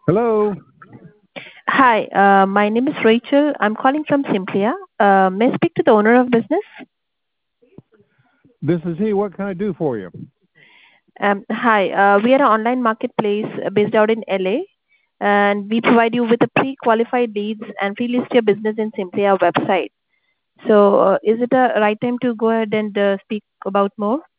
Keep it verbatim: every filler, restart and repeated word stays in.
Hello, Hi, uh, my name is Rachel. I'm calling from Simplia. Uh, may I speak to the owner of business? this is he. What can I do for you? Um, hi, uh, we are an online marketplace uh, based out in L A, and we provide you with a pre-qualified leads and free list your business in Simplia website. So, uh, is it a right time to go ahead and uh, speak about more?